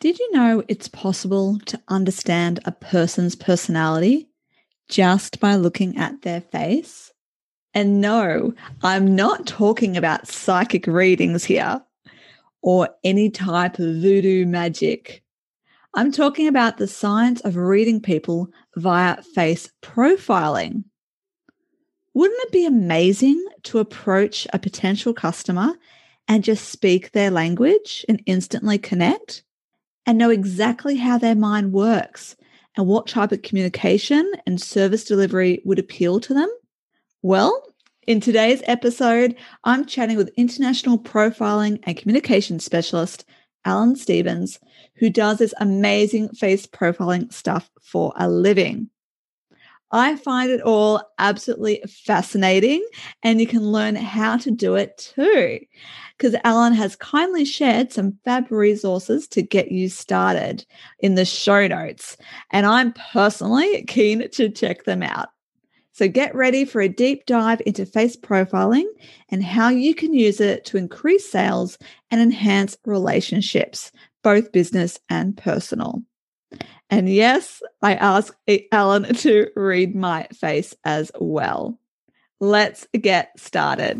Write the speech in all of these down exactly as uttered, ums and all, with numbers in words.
Did you know it's possible to understand a person's personality just by looking at their face? And no, I'm not talking about psychic readings here or any type of voodoo magic. I'm talking about the science of reading people via face profiling. Wouldn't it be amazing to approach a potential customer and just speak their language and instantly connect and know exactly how their mind works and what type of communication and service delivery would appeal to them? Well, in today's episode, I'm chatting with international profiling and communication specialist Alan Stevens, who does this amazing face profiling stuff for a living. I find it all absolutely fascinating, and you can learn how to do it too, because Alan has kindly shared some fab resources to get you started in the show notes, and I'm personally keen to check them out. So get ready for a deep dive into face profiling and how you can use it to increase sales and enhance relationships, both business and personal. And yes, I asked Alan to read my face as well. Let's get started.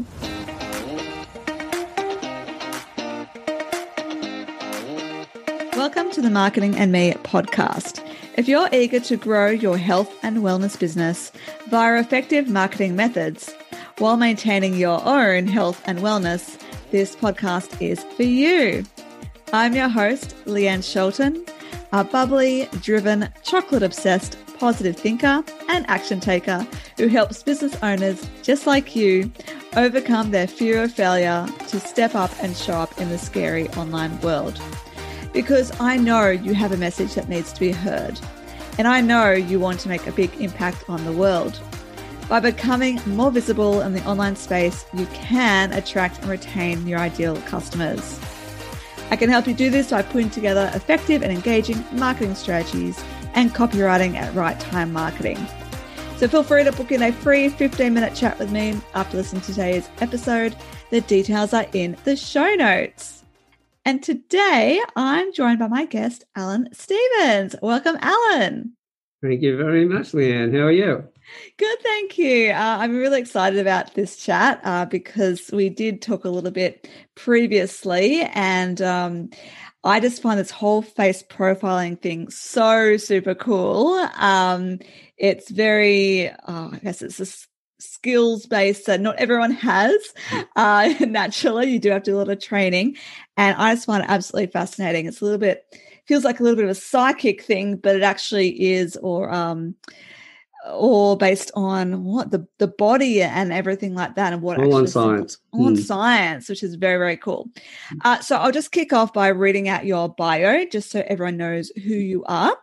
Welcome to the Marketing and Me podcast. If you're eager to grow your health and wellness business via effective marketing methods while maintaining your own health and wellness, this podcast is for you. I'm your host, Leanne Shelton, a bubbly, driven, chocolate-obsessed, positive thinker and action taker who helps business owners just like you overcome their fear of failure to step up and show up in the scary online world. Because I know you have a message that needs to be heard, and I know you want to make a big impact on the world. By becoming more visible in the online space, you can attract and retain your ideal customers. I can help you do this by putting together effective and engaging marketing strategies and copywriting at right time marketing. So feel free to book in a free fifteen minute chat with me after listening to today's episode. The details are in the show notes. And today I'm joined by my guest, Alan Stevens. Welcome, Alan. Thank you very much, Leanne. How are you? Good, thank you. Uh, I'm really excited about this chat uh, because we did talk a little bit previously, and um, I just find this whole face profiling thing so super cool. Um, it's very, oh, I guess it's a skills based that not everyone has. Uh, naturally, you do have to do a lot of training, and I just find it absolutely fascinating. It's a little bit, feels like a little bit of a psychic thing, but it actually is, or um, or based on what the the body and everything like that, and what all actually on science, on mm. science, which is very very cool. Uh, so I'll just kick off by reading out your bio, just so everyone knows who you are.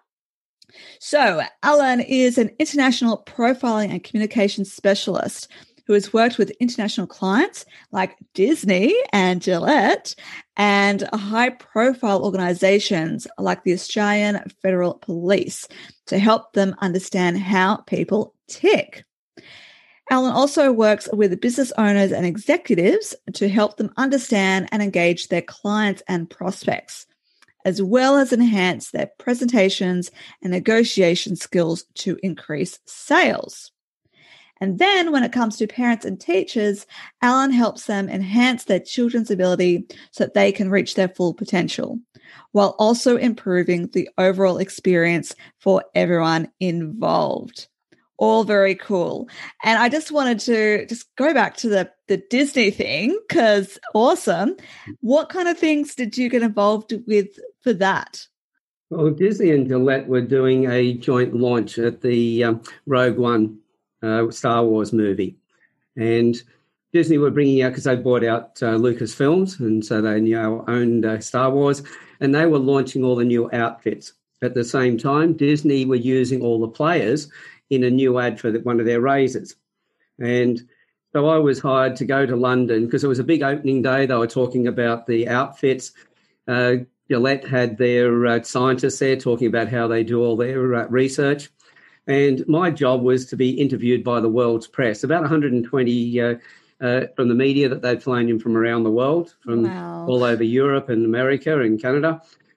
So Alan is an international profiling and communication specialist who has worked with international clients like Disney and Gillette and high-profile organisations like the Australian Federal Police to help them understand how people tick. Alan also works with business owners and executives to help them understand and engage their clients and prospects, as well as enhance their presentations and negotiation skills to increase sales. And then when it comes to parents and teachers, Alan helps them enhance their children's ability so that they can reach their full potential, while also improving the overall experience for everyone involved. All very cool. And I just wanted to just go back to the, the Disney thing, because awesome. What kind of things did you get involved with for that? Well, Disney and Gillette were doing a joint launch at the um, Rogue One uh, Star Wars movie. And Disney were bringing out, because they bought out uh, Lucasfilms, and so they now owned uh, Star Wars, and they were launching all the new outfits. At the same time, Disney were using all the players in a new ad for one of their razors. And so I was hired to go to London because it was a big opening day. They were talking about the outfits. Uh, Gillette had their uh, scientists there talking about how they do all their uh, research. And my job was to be interviewed by the world's press, about one hundred twenty uh, uh, from the media that they'd flown in from around the world, from wow. all over Europe and America and Canada.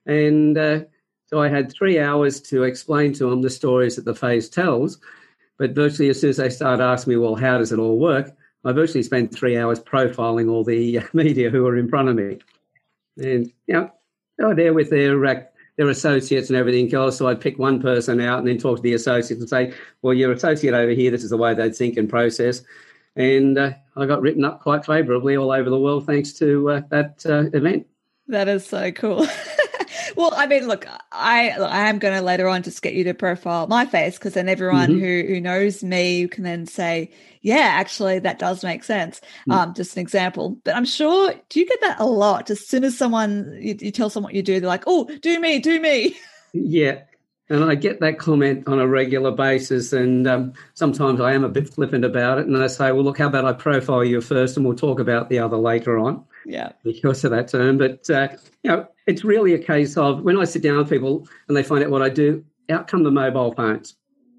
And uh, so I had three hours to explain to them the stories that the face tells. But virtually as soon as they start asking me, well, how does it all work? I virtually spent three hours profiling all the media who were in front of me. And, you know, they were there with their, uh, their associates and everything else. So I'd pick one person out and then talk to the associate and say, well, your associate over here, this is the way they'd think and process. And uh, I got written up quite favourably all over the world thanks to uh, that uh, event. That is so cool. Well, I mean, look, I I am going to later on just get you to profile my face, because then everyone mm-hmm. who, who knows me can then say, yeah, actually, that does make sense. Mm. Um, just an example. But I'm sure, do you get that a lot? As soon as someone, you, you tell someone what you do, they're like, oh, do me, do me. Yeah. And I get that comment on a regular basis, and um, sometimes I am a bit flippant about it, and I say, well, look, how about I profile you first and we'll talk about the other later on. Yeah. Because of that term. But, uh, you know, it's really a case of when I sit down with people and they find out what I do, out come the mobile phones.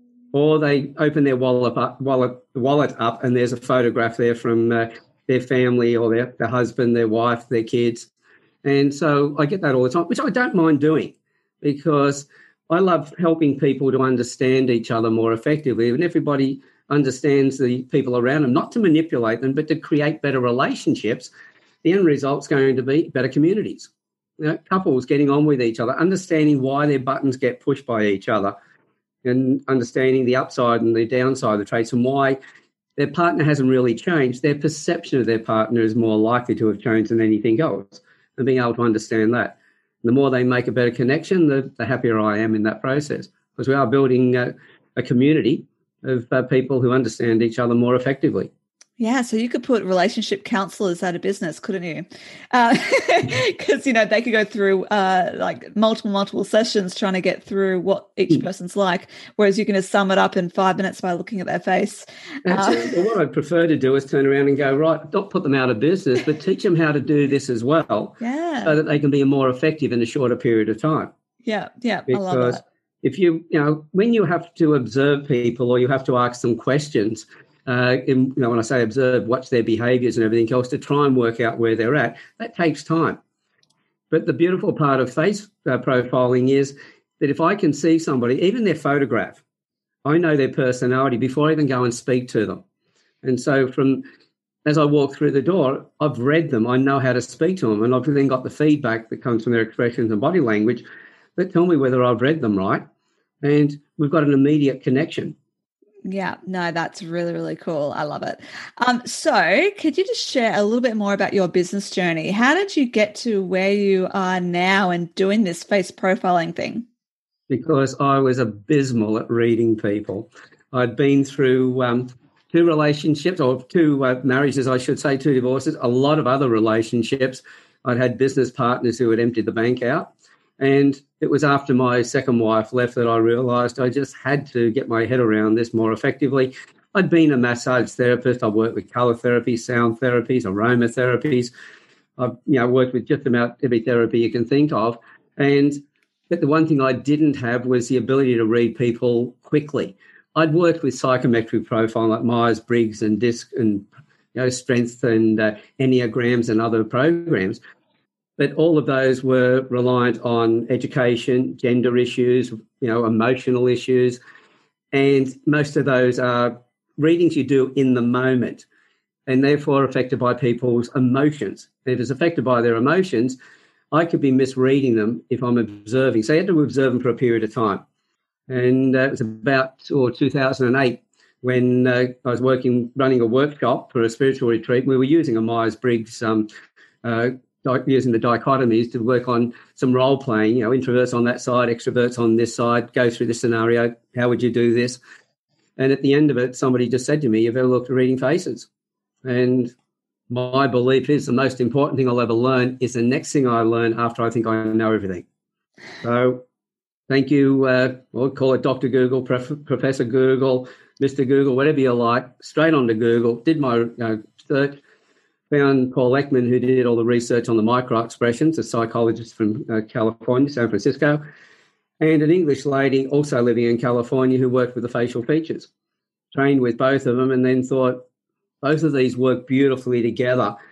Or they open their wallet up, wallet, wallet up and there's a photograph there from uh, their family or their, their husband, their wife, their kids. And so I get that all the time, which I don't mind doing, because I love helping people to understand each other more effectively. And everybody understands the people around them, not to manipulate them, but to create better relationships. The end result's going to be better communities. You know, couples getting on with each other, understanding why their buttons get pushed by each other, and understanding the upside and the downside of the traits, and why their partner hasn't really changed. Their perception of their partner is more likely to have changed than anything else, and being able to understand that. And the more they make a better connection, the, the happier I am in that process, because we are building a, a community of uh, people who understand each other more effectively. Yeah, so you could put relationship counselors out of business, couldn't you? Because, uh, you know, they could go through uh, like multiple, multiple sessions trying to get through what each mm. person's like, whereas you can just sum it up in five minutes by looking at their face. Uh, well, what I'd prefer to do is turn around and go, right, not put them out of business, but teach them how to do this as well, yeah, so that they can be more effective in a shorter period of time. Yeah, yeah, because I love that. If you, you know, when you have to observe people or you have to ask them questions, Uh, in, you know, when I say observe, watch their behaviours and everything else to try and work out where they're at, that takes time. But the beautiful part of face uh, profiling is that if I can see somebody, even their photograph, I know their personality before I even go and speak to them. And so from as I walk through the door, I've read them, I know how to speak to them, and I've then got the feedback that comes from their expressions and body language that tell me whether I've read them right. And we've got an immediate connection. Yeah, no, that's really, really cool. I love it. Um, so could you just share a little bit more about your business journey? How did you get to where you are now and doing this face profiling thing? Because I was abysmal at reading people. I'd been through um, two relationships, or two uh, marriages, I should say, two divorces, a lot of other relationships. I'd had business partners who had emptied the bank out. And it was after my second wife left that I realised I just had to get my head around this more effectively. I'd been a massage therapist. I worked with colour therapy, sound therapies, aroma therapies. I've you know, worked with just about every therapy you can think of. And but the one thing I didn't have was the ability to read people quickly. I'd worked with psychometric profiling like Myers-Briggs and DISC and you know, strength and uh, Enneagrams and other programs. But all of those were reliant on education, gender issues, you know, emotional issues. And most of those are readings you do in the moment and therefore affected by people's emotions. And if it's affected by their emotions, I could be misreading them if I'm observing. So you had to observe them for a period of time. And uh, it was about or two thousand eight when uh, I was working, running a workshop for a spiritual retreat. We were using a Myers-Briggs um, uh using the dichotomies to work on some role playing, you know, introverts on that side, extroverts on this side, go through this scenario. How would you do this? And at the end of it, somebody just said to me, you've ever looked at reading faces? And my belief is the most important thing I'll ever learn is the next thing I learn after I think I know everything. So thank you. Uh, we'll call it Doctor Google, Prof- Professor Google, Mister Google, whatever you like, straight onto Google, did my uh, search. Found Paul Ekman, who did all the research on the micro-expressions, a psychologist from uh, California, San Francisco, and an English lady also living in California who worked with the facial features. Trained with both of them and then thought both of these work beautifully together.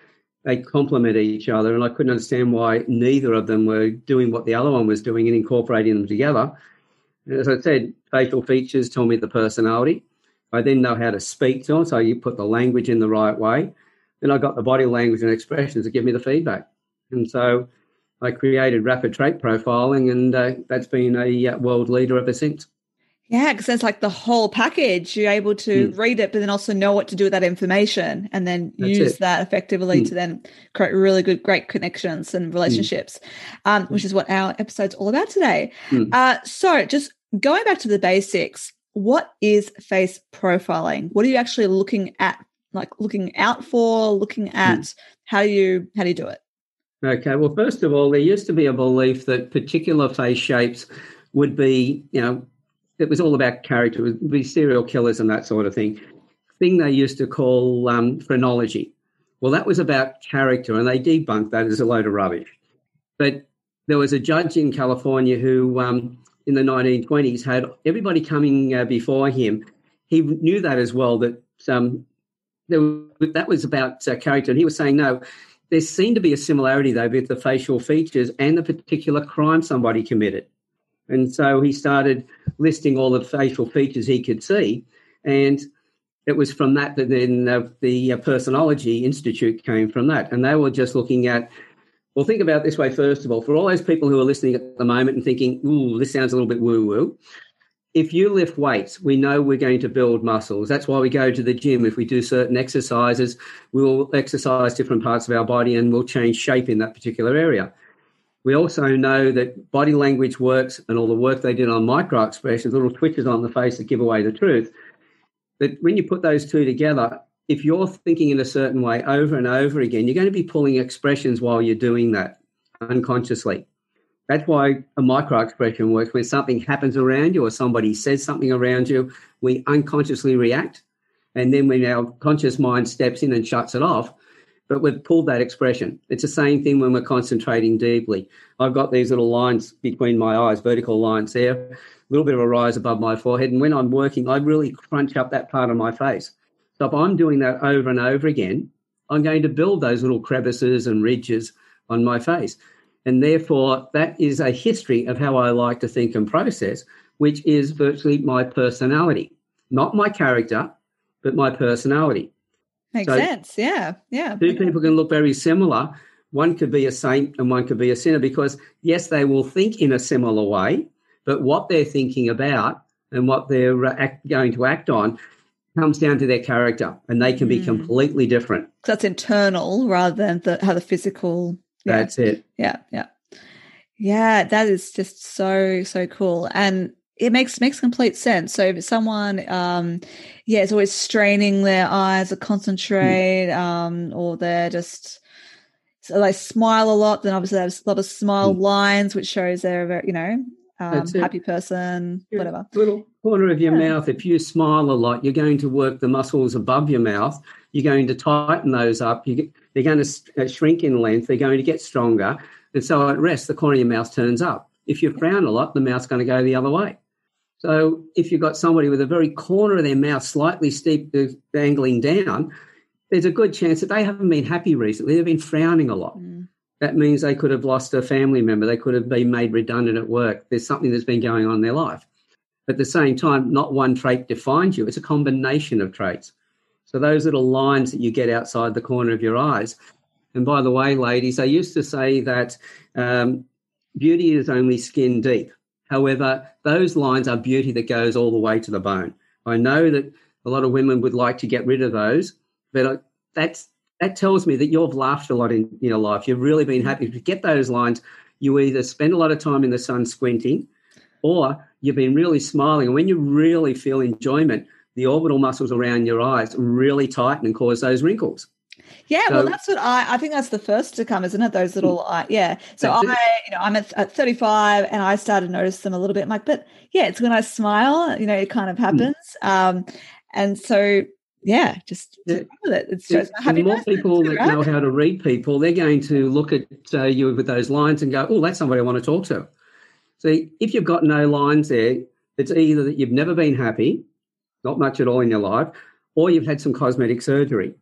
they complement each other, and I couldn't understand why neither of them were doing what the other one was doing and incorporating them together. And as I said, facial features tell me the personality. I then know how to speak to them, so you put the language in the right way. Then I got the body language and expressions to give me the feedback. And so I created rapid trait profiling, and uh, that's been a uh, world leader ever since. Yeah, because it's like the whole package. You're able to Mm. read it, but then also know what to do with that information and then That's use it. that effectively Mm. to then create really good, great connections and relationships, um, which is what our episode's all about today. Mm. Uh, so just going back to the basics, what is face profiling? What are you actually looking at, like looking out for, looking at Mm. how do you, how do you do it? Okay, well, first of all, there used to be a belief that particular face shapes would be, you know, it was all about character. It would be serial killers and that sort of thing. Thing they used to call um, phrenology. Well, that was about character, and they debunked that as a load of rubbish. But there was a judge in California who, um, in the nineteen twenties, had everybody coming uh, before him. He knew that as well, that um, there was, that was about uh, character. And he was saying, no, there seemed to be a similarity, though, with the facial features and the particular crime somebody committed. And so he started listing all the facial features he could see. And it was from that that then uh, the uh, Personology Institute came from that. And they were just looking at, well, think about it this way, first of all, for all those people who are listening at the moment and thinking, ooh, this sounds a little bit woo-woo. If you lift weights, we know we're going to build muscles. That's why we go to the gym. If we do certain exercises, we'll exercise different parts of our body and we'll change shape in that particular area. We also know that body language works, and all the work they did on micro expressions, little twitches on the face that give away the truth. But when you put those two together, if you're thinking in a certain way over and over again, you're going to be pulling expressions while you're doing that unconsciously. That's why a micro expression works. When something happens around you or somebody says something around you, we unconsciously react. And then when our conscious mind steps in and shuts it off, but we've pulled that expression. It's the same thing when we're concentrating deeply. I've got these little lines between my eyes, vertical lines there, a little bit of a rise above my forehead. And when I'm working, I really crunch up that part of my face. So if I'm doing that over and over again, I'm going to build those little crevices and ridges on my face. And therefore, that is a history of how I like to think and process, which is virtually my personality, not my character, but my personality. Makes So sense. Yeah. Yeah. two people can look very similar. One could be a saint and one could be a sinner because, yes, they will think in a similar way, but what they're thinking about and what they're uh, act, going to act on comes down to their character, and they can be Mm. completely different. So that's internal rather than the, how the physical. Yeah. That's it. Yeah. Yeah. Yeah. That is just so, so cool. And it makes makes complete sense. So if someone, um, yeah, is always straining their eyes or concentrate, mm. um, or they're just so they smile a lot, then obviously there's a lot of smile mm. lines, which shows they're a very, you know, um, happy person, your whatever. Little corner of your yeah. mouth. If you smile a lot, you're going to work the muscles above your mouth. You're going to tighten those up. You get, they're going to shrink in length. They're going to get stronger. And so at rest, the corner of your mouth turns up. If you frown a lot, the mouth's going to go the other way. So if you've got somebody with a very corner of their mouth slightly steep, uh, angling down, there's a good chance that they haven't been happy recently. They've been frowning a lot. Mm. That means they could have lost a family member. They could have been made redundant at work. There's something that's been going on in their life. At the same time, not one trait defines you. It's a combination of traits. So those little lines that you get outside the corner of your eyes. And by the way, ladies, I used to say that um, beauty is only skin deep. However, those lines are beauty that goes all the way to the bone. I know that a lot of women would like to get rid of those, but that's that tells me that you've laughed a lot in your life. You've really been happy to get those lines. You either spend a lot of time in the sun squinting, or you've been really smiling. And when you really feel enjoyment, the orbital muscles around your eyes really tighten and cause those wrinkles. Yeah, So, well, that's what I, I think that's the first to come, isn't it? Those little, uh, yeah. So I, you know, I'm at, at thirty-five and I started to notice them a little bit. I'm like, but yeah, it's when I smile, you know, it kind of happens. Mm. Um, and so, yeah, just, yeah. just with it. It's just the more people that right? know how to read people, they're going to look at uh, you with those lines and go, oh, that's somebody I want to talk to. See, if you've got no lines there, it's either that you've never been happy, not much at all in your life, or you've had some cosmetic surgery.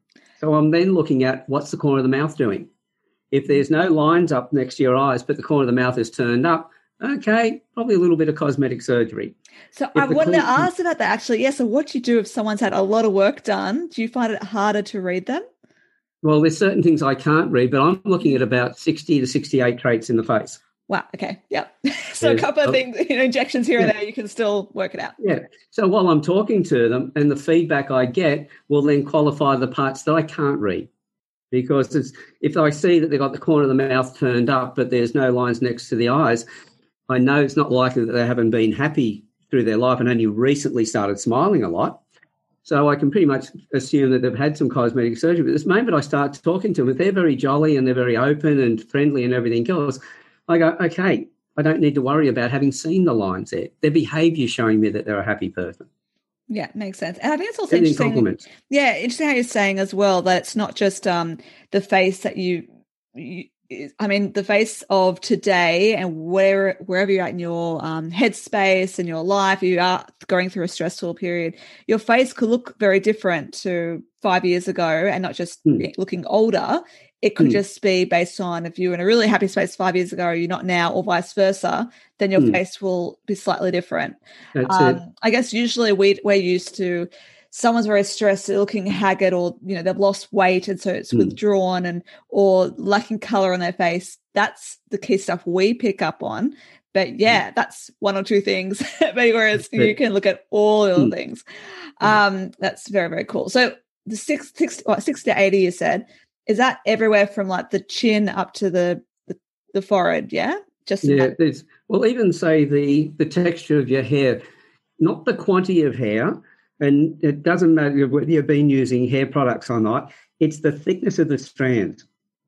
So I'm then looking at what's the corner of the mouth doing. If there's no lines up next to your eyes, but the corner of the mouth is turned up, okay, probably a little bit of cosmetic surgery. So If I the wanted to cor- ask about that actually. Yeah. So what do you do if someone's had a lot of work done? Do you find it harder to read them? Well, there's certain things I can't read, but I'm looking at about sixty to sixty-eight traits in the face. Wow. Okay. Yep. So There's- a couple of oh, things, you know, injections here and yeah. there, you can still work it out. Yeah. So while I'm talking to them and the feedback I get will then qualify the parts that I can't read. Because it's, if I see that they've got the corner of the mouth turned up, but there's no lines next to the eyes, I know it's not likely that they haven't been happy through their life and only recently started smiling a lot. So I can pretty much assume that they've had some cosmetic surgery. But this moment I start talking to them, if they're very jolly and they're very open and friendly and everything else, I go, okay, I don't need to worry about having seen the lines there. Their behaviour showing me that they're a happy person. Yeah, makes sense. And I think it's also Everything interesting. compliments. Yeah, interesting how you're saying as well that it's not just um, the face that you, you, I mean, the face of today and where wherever you're at in your um, headspace and your life, you are going through a stressful period. Your face could look very different to five years ago, and not just Hmm. looking older. It could Hmm. just be based on if you were in a really happy space five years ago, you're not now, or vice versa. Then your Hmm. face will be slightly different. That's Um, it. I guess usually we we're used to someone's very stressed, they're looking haggard, or you know they've lost weight and so it's Mm. withdrawn, and or lacking color on their face. That's the key stuff we pick up on. But yeah, that's one or two things. Whereas That's it. you can look at all the Mm. things. Um, that's very very cool. So the six six what, six to eighty, you said, is that everywhere from like the chin up to the the, the forehead? Yeah, just in Yeah, that- there's well, even say the the texture of your hair, not the quantity of hair, and it doesn't matter whether you've been using hair products or not. It's the thickness of the strands.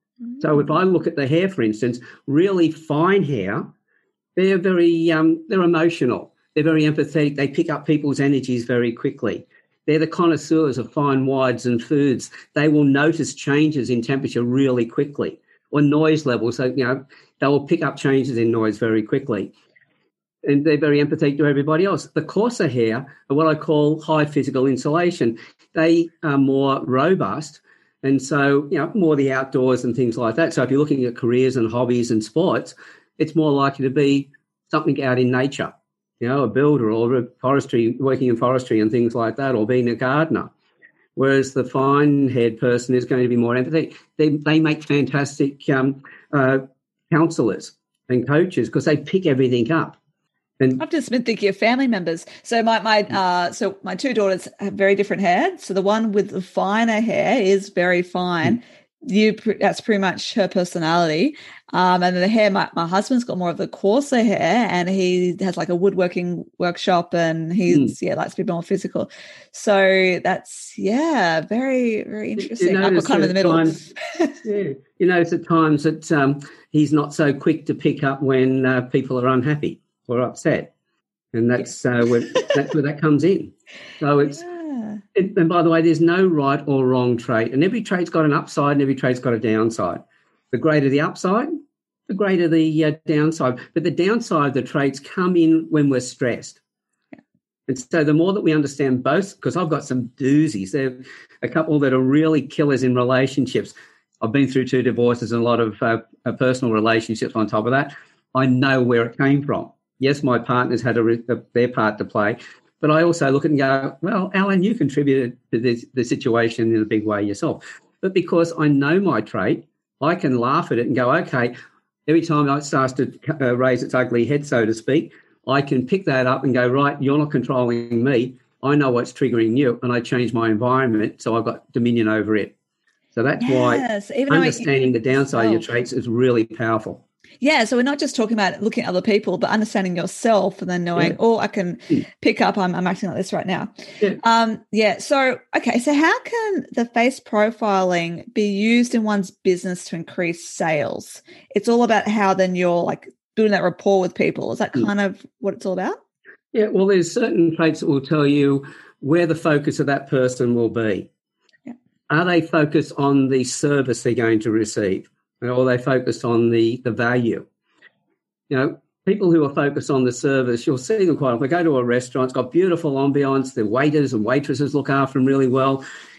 So if I look at the hair, for instance, really fine hair, they're very um, they're emotional. They're very empathetic. They pick up people's energies very quickly. They're the connoisseurs of fine wides and foods. They will notice changes in temperature really quickly, or noise levels. So, you know, they will pick up changes in noise very quickly. And they're very empathetic to everybody else. The coarser hair are what I call high physical insulation. They are more robust, and so, you know, more the outdoors and things like that. So if you're looking at careers and hobbies and sports, it's more likely to be something out in nature. You know, a builder or a forestry, working in forestry and things like that, or being a gardener. Whereas the fine-haired person is going to be more empathetic. They, they make fantastic um, uh, counsellors and coaches because they pick everything up. And I've just been thinking of family members. So my my uh, so my two daughters have very different hair. So the one with the finer hair is very fine. You that's pretty much her personality. Um, and the hair, my, my husband's got more of the coarser hair, and he has like a woodworking workshop, and he's mm. yeah likes to be more physical. So that's yeah, very very interesting. I'm kind of in the middle. Times, yeah, you notice at times that um, he's not so quick to pick up when uh, people are unhappy or upset, and that's yeah. uh, where that's where that comes in. So it's. Yeah. It, and by the way, there's no right or wrong trait, and every trait's got an upside and every trait's got a downside. The greater the upside, the greater the uh, downside. But the downside of the traits come in when we're stressed. Yeah. And so the more that we understand both, because I've got some doozies. There are a couple that are really killers in relationships. I've been through two divorces and a lot of uh, personal relationships on top of that. I know where it came from. Yes, my partners had a, a, their part to play. But I also look at it and go, well, Alan, you contributed to this, the situation in a big way yourself. But because I know my trait, I can laugh at it and go, okay, every time it starts to uh, raise its ugly head, so to speak, I can pick that up and go, right, you're not controlling me. I know what's triggering you, and I change my environment so I've got dominion over it. So that's yes, why even understanding the downside yourself. Of your traits is really powerful. Yeah, so we're not just talking about looking at other people, but understanding yourself and then knowing, yeah. oh, I can pick up, I'm, I'm acting like this right now. Yeah. Um, yeah, so, okay, so how can the face profiling be used in one's business to increase sales? It's all about how then you're like building that rapport with people. Is that kind mm. of what it's all about? Yeah, well, there's certain traits that will tell you where the focus of that person will be. Yeah. Are they focused on the service they're going to receive? Or they focus on the, the value. You know, people who are focused on the service, you'll see them quite often. They go to a restaurant, it's got beautiful ambience, the waiters and waitresses look after them really well.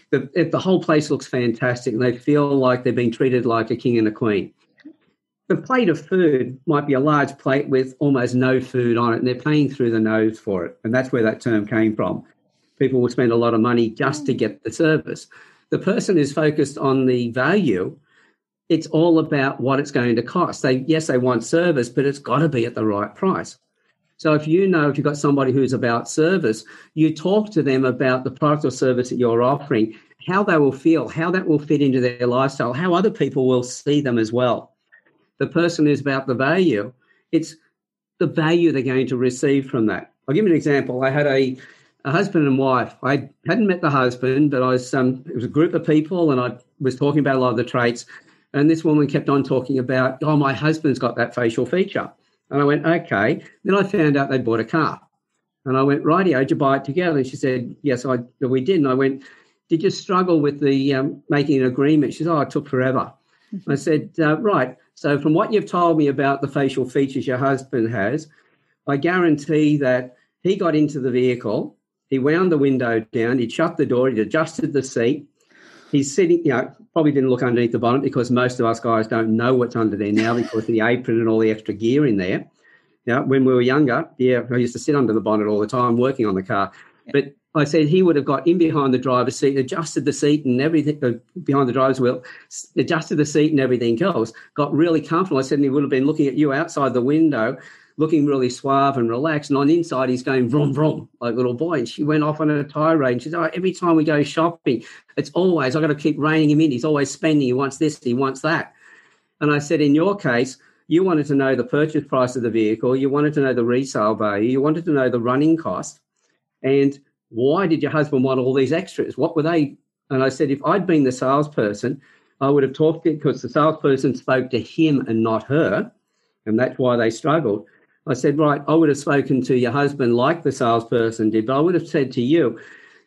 the, if the whole place looks fantastic and they feel like they've been treated like a king and a queen. The plate of food might be a large plate with almost no food on it, and they're paying through the nose for it. And that's where that term came from. People will spend a lot of money just to get the service. The person who's focused on the value, it's all about what it's going to cost. They, yes, they want service, but it's got to be at the right price. So if you know, if you've got somebody who's about service, you talk to them about the product or service that you're offering, how they will feel, how that will fit into their lifestyle, how other people will see them as well. The person who's about the value, it's the value they're going to receive from that. I'll give you an example. I had a, a husband and wife. I hadn't met the husband, but I was um, it was a group of people, and I was talking about a lot of the traits. And this woman kept on talking about, oh, my husband's got that facial feature. And I went, okay. Then I found out they bought a car. And I went, rightio, did you buy it together? And she said, yes, I, we did. And I went, did you struggle with the um, making an agreement? She said, oh, it took forever. I said, uh, right. So from what you've told me about the facial features your husband has, I guarantee that he got into the vehicle, he wound the window down, he'd shut the door, he'd adjusted the seat. He's sitting, you know, probably didn't look underneath the bonnet because most of us guys don't know what's under there now because of the apron and all the extra gear in there. Now, when we were younger, yeah, I used to sit under the bonnet all the time working on the car. Yeah. But I said he would have got in behind the driver's seat, adjusted the seat and everything, uh, behind the driver's wheel, adjusted the seat and everything else, got really comfortable. I said he would have been looking at you outside the window, looking really suave and relaxed. And on the inside, he's going vroom, vroom, like a little boy. And she went off on a tirade. And she said, oh, every time we go shopping, it's always, I've got to keep reining him in. He's always spending. He wants this, he wants that. And I said, in your case, you wanted to know the purchase price of the vehicle. You wanted to know the resale value. You wanted to know the running cost. And why did your husband want all these extras? What were they? And I said, if I'd been the salesperson, I would have talked to, because the salesperson spoke to him and not her, and that's why they struggled. I said, right, I would have spoken to your husband like the salesperson did, but I would have said to you,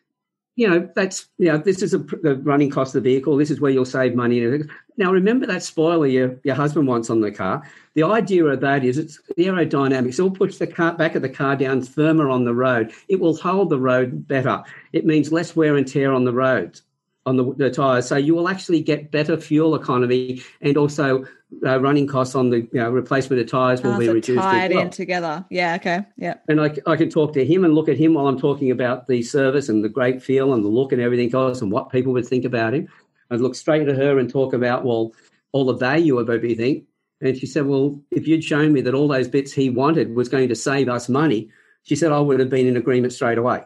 you know, that's, you know, this is a, the running cost of the vehicle. This is where you'll save money. Now, remember that spoiler your, your husband wants on the car. The idea of that is it's the aerodynamics. It will push the car, back of the car down firmer on the road. It will hold the road better. It means less wear and tear on the roads, on the, the tyres. So you will actually get better fuel economy, and also uh, running costs on the you know, replacement of tyres will oh, be so reduced tied as well. in together. Yeah, okay, yeah. And I, I can talk to him and look at him while I'm talking about the service and the great feel and the look and everything else and what people would think about him. I'd look straight at her and talk about, well, all the value of everything. And she said, well, if you'd shown me that all those bits he wanted was going to save us money, she said, I would have been in agreement straight away.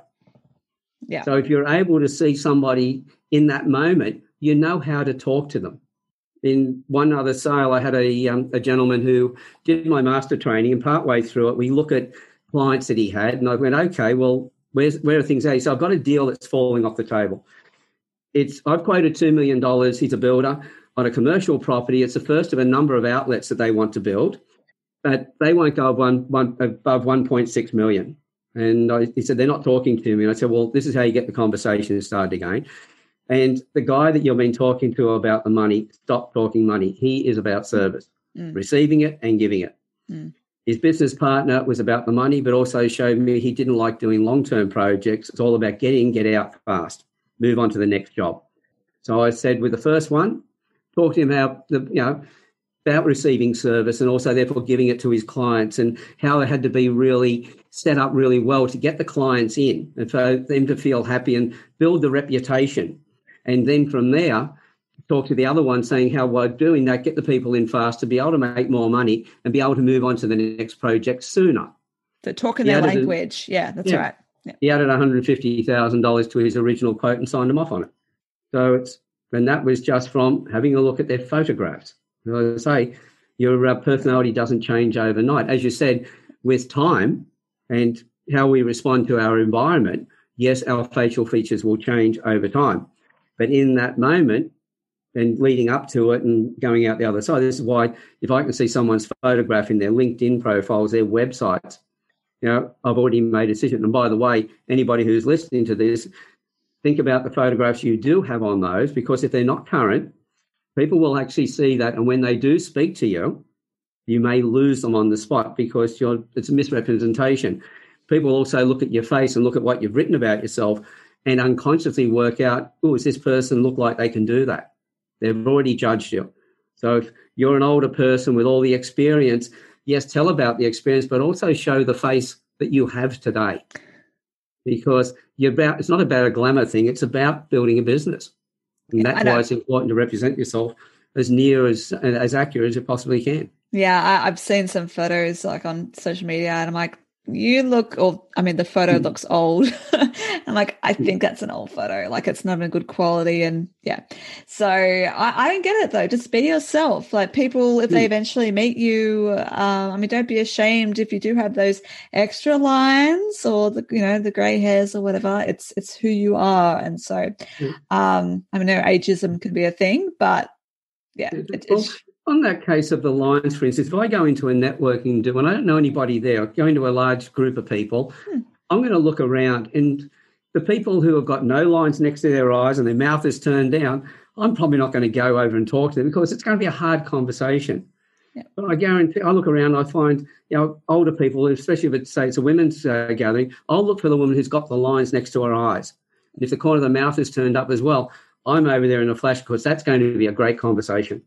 Yeah. So if you're able to see somebody in that moment, you know how to talk to them. In one other sale, I had a, um, a gentleman who did my master training, and partway through it, we look at clients that he had, and I went, okay, well, where's, where are things at? So I've got a deal that's falling off the table. It's I've quoted two million dollars. He's a builder on a commercial property. It's the first of a number of outlets that they want to build, but they won't go above one, one, above one point six million. And I, he said, they're not talking to me. And I said, well, this is how you get the conversation started again. And the guy that you've been talking to about the money, stop talking money. He is about service, mm. receiving it and giving it. Mm. His business partner was about the money, but also showed me he didn't like doing long-term projects. It's all about get in, get out fast, move on to the next job. So I said with the first one, talk to him about the, you know, about receiving service and also therefore giving it to his clients, and how it had to be really set up really well to get the clients in and for them to feel happy and build the reputation. And then from there, talk to the other one saying how by doing that, get the people in fast to be able to make more money and be able to move on to the next project sooner. So talking their language. A, yeah, that's yeah. right. Yeah. He added one hundred fifty thousand dollars to his original quote and signed him off on it. So it's, and that was just from having a look at their photographs. As I say, your uh, personality doesn't change overnight. As you said, with time and how we respond to our environment, yes, our facial features will change over time. But in that moment and leading up to it and going out the other side, this is why if I can see someone's photograph in their LinkedIn profiles, their websites, you know, I've already made a decision. And by the way, anybody who's listening to this, think about the photographs you do have on those, because if they're not current, people will actually see that. And when they do speak to you, you may lose them on the spot because you're, it's a misrepresentation. People also look at your face and look at what you've written about yourself. and unconsciously work out, oh, does this person look like they can do that? They've already judged you. So if you're an older person with all the experience, yes, tell about the experience, but also show the face that you have today. Because you're about, it's not about a glamour thing, it's about building a business. And Yeah, that's why it's important to represent yourself as near as as accurate as you possibly can. Yeah, I, I've seen some photos like on social media, and I'm like, you look, or I mean, the photo looks old. I'm like, I think that's an old photo. Like, it's not in good quality, and yeah. So I, I don't get it though. Just be yourself. Like, people, if they eventually meet you, um, I mean, don't be ashamed if you do have those extra lines or the, you know, the grey hairs or whatever. It's it's who you are, and so, um, I mean, no, ageism can be a thing, but yeah, it, well, it's. On that case of the lines, for instance, if I go into a networking do and I don't know anybody there, I go into a large group of people, hmm. I'm going to look around, and the people who have got no lines next to their eyes and their mouth is turned down, I'm probably not going to go over and talk to them because it's going to be a hard conversation. Yeah. But I guarantee, I look around, I find, you know, older people, especially if it's, say, it's a women's uh, gathering, I'll look for the woman who's got the lines next to her eyes. And if the corner of the mouth is turned up as well, I'm over there in a flash because that's going to be a great conversation.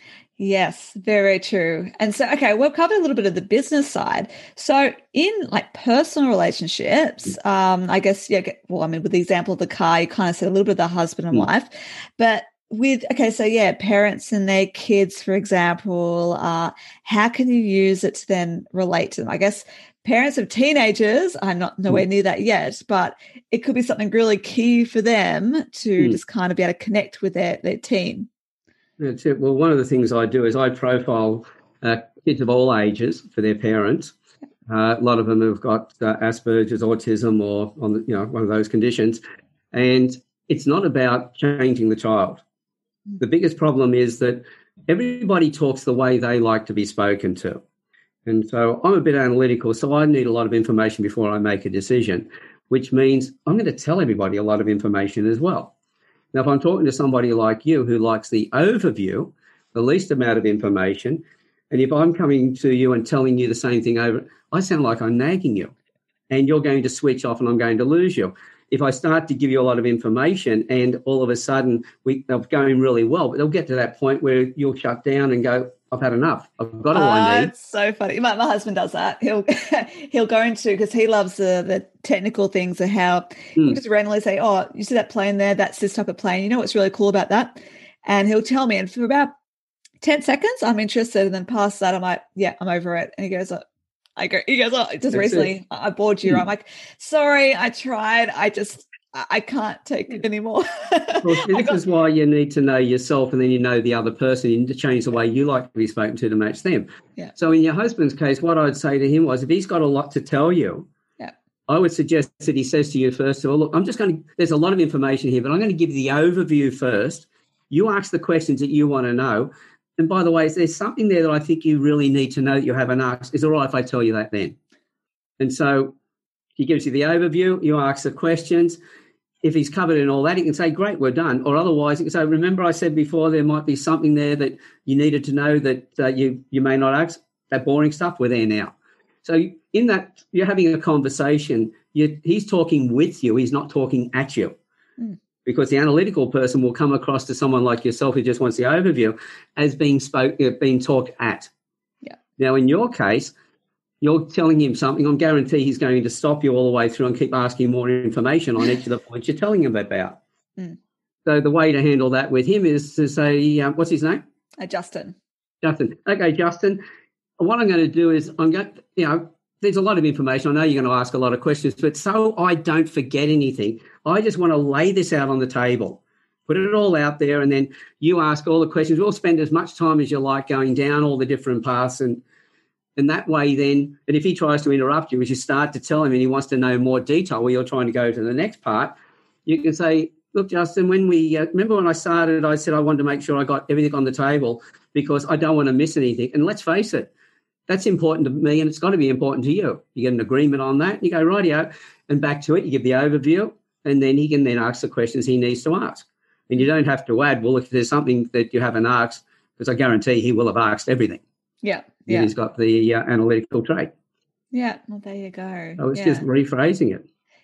Yes, very true. And so, okay, we've covered a little bit of the business side. So in like personal relationships, um, I guess, yeah, well, I mean, with the example of the car, you kind of said a little bit of the husband and mm. wife, but with, okay, so yeah, parents and their kids, for example, uh, how can you use it to then relate to them? I guess parents of teenagers, I'm not nowhere mm. near that yet, but it could be something really key for them to mm. just kind of be able to connect with their, their teen. That's it. Well, one of the things I do is I profile uh, kids of all ages for their parents. Uh, a lot of them have got uh, Asperger's, autism, or on the, you know, one of those conditions. And it's not about changing the child. The biggest problem is that everybody talks the way they like to be spoken to. And so I'm a bit analytical, so I need a lot of information before I make a decision, which means I'm going to tell everybody a lot of information as well. Now, if I'm talking to somebody like you who likes the overview, the least amount of information, and if I'm coming to you and telling you the same thing over, I sound like I'm nagging you, and you're going to switch off and I'm going to lose you. If I start to give you a lot of information and all of a sudden we, they're going really well, but they'll get to that point where you'll shut down and go, I've had enough. I've got all uh, I need. It's so funny. My, my husband does that. He'll he'll go into, because he loves the, the technical things of how mm. he'll just randomly say, oh, you see that plane there? That's this type of plane. You know what's really cool about that? And he'll tell me, and for about ten seconds, I'm interested, and then past that, I'm like, yeah, I'm over it. And he goes, oh, I go, he goes, oh, just That's recently it. I bored you. Mm. I'm like, sorry, I tried. I just, I can't take it anymore. Well, this got- is why you need to know yourself, and then you know the other person. You need to change the way you like to be spoken to to match them. Yeah. So in your husband's case, what I'd say to him was, if he's got a lot to tell you, yeah. I would suggest that he says to you first of all, look, I'm just going to, there's a lot of information here, but I'm going to give you the overview first. You ask the questions that you want to know. And by the way, if there's something there that I think you really need to know that you haven't asked, is it all right if I tell you that then? And so he gives you the overview, you ask the questions. If he's covered in all that, he can say, great, we're done. Or otherwise, he can say, remember I said before there might be something there that you needed to know that uh, you, you may not ask. That boring stuff, we're there now. So in that, you're having a conversation. You, he's talking with you. He's not talking at you. Mm. Because the analytical person will come across to someone like yourself who just wants the overview as being spoke, uh, being talked at. Yeah. Now, in your case, you're telling him something. I guarantee he's going to stop you all the way through and keep asking more information on each of the points you're telling him about. Mm. So the way to handle that with him is to say, um, what's his name? Uh, Justin. Justin. Okay, Justin. What I'm going to do is I'm going to, you know, there's a lot of information. I know you're going to ask a lot of questions, but so I don't forget anything, I just want to lay this out on the table, put it all out there, and then you ask all the questions. We'll spend as much time as you like going down all the different paths, and and that way then, and if he tries to interrupt you as you start to tell him and he wants to know more detail where you're trying to go to the next part, you can say, look, Justin, when we, uh, remember when I started, I said I wanted to make sure I got everything on the table because I don't want to miss anything. And let's face it, that's important to me and it's got to be important to you. You get an agreement on that, you go, rightio, and back to it, you give the overview, and then he can then ask the questions he needs to ask. And you don't have to add, well, if there's something that you haven't asked, because I guarantee he will have asked everything. Yeah, yeah. He's got the uh, analytical trait. Yeah, well, there you go. So it's yeah. just rephrasing it.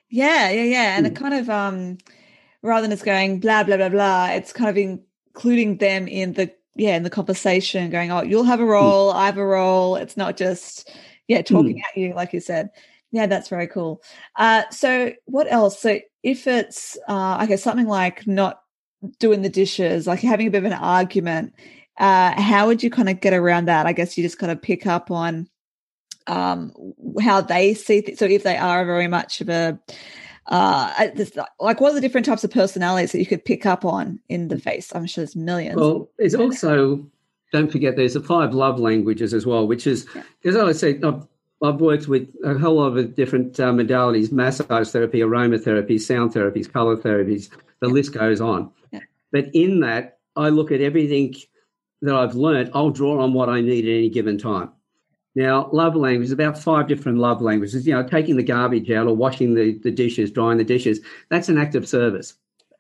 Yeah, yeah, yeah. And Mm. it kind of, um, rather than just going blah, blah, blah, blah, it's kind of including them in the, yeah, in the conversation, going, oh, you'll have a role, I have a role. It's not just, yeah, talking Mm. at you, like you said. Yeah, that's very cool. Uh, so what else? So if it's, uh, okay, something like not doing the dishes, like having a bit of an argument, uh, how would you kind of get around that? I guess you just kind of pick up on um, how they see things. So if they are very much of a, uh, this, like what are the different types of personalities that you could pick up on in the face? I'm sure there's millions. Well, it's also, don't forget, there's the five love languages as well, which is, yeah. as I said, I've, I've worked with a whole lot of different uh, modalities, massage therapy, aromatherapy, sound therapies, colour therapies, the yeah. list goes on. Yeah. But in that, I look at everything that I've learned, I'll draw on what I need at any given time. Now, love language is about five different love languages. You know, taking the garbage out or washing the, the dishes, drying the dishes, that's an act of service.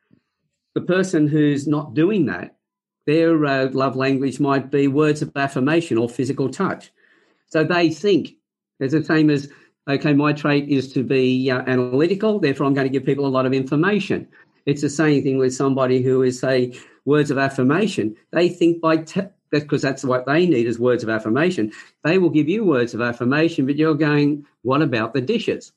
The person who's not doing that, their uh, love language might be words of affirmation or physical touch. So they think it's the same as, okay, my trait is to be uh, analytical, therefore I'm going to give people a lot of information. It's the same thing with somebody who is, say, words of affirmation. They think by te- because that's what they need is words of affirmation. They will give you words of affirmation, but you're going, what about the dishes?